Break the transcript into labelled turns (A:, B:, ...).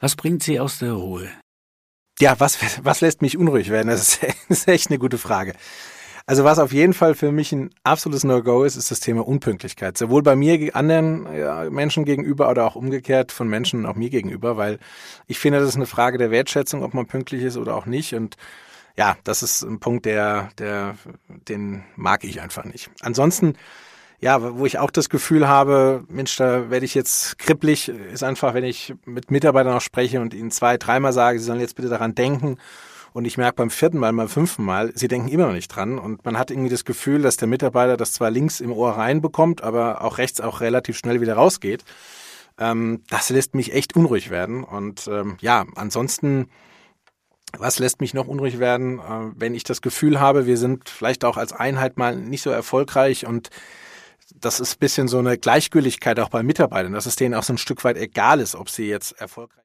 A: Was bringt Sie aus der Ruhe?
B: Ja, was lässt mich unruhig werden? Das ist echt eine gute Frage. Also was auf jeden Fall für mich ein absolutes No-Go ist das Thema Unpünktlichkeit. Sowohl bei mir anderen Menschen gegenüber oder auch umgekehrt von Menschen auch mir gegenüber, weil ich finde, das ist eine Frage der Wertschätzung, ob man pünktlich ist oder auch nicht. Und ja, das ist ein Punkt, den mag ich einfach nicht. Ansonsten, ja, wo ich auch das Gefühl habe, Mensch, da werde ich jetzt kribbelig, ist einfach, wenn ich mit Mitarbeitern auch spreche und ihnen 2-, 3-mal sage, sie sollen jetzt bitte daran denken. Und ich merke beim 4. Mal, beim 5. Mal, sie denken immer noch nicht dran. Und man hat irgendwie das Gefühl, dass der Mitarbeiter das zwar links im Ohr reinbekommt, aber auch rechts auch relativ schnell wieder rausgeht. Das lässt mich echt unruhig werden. Und ja, ansonsten, was lässt mich noch unruhig werden, wenn ich das Gefühl habe, wir sind vielleicht auch als Einheit mal nicht so erfolgreich und das ist ein bisschen so eine Gleichgültigkeit auch bei Mitarbeitern, dass es denen auch so ein Stück weit egal ist, ob sie jetzt erfolgreich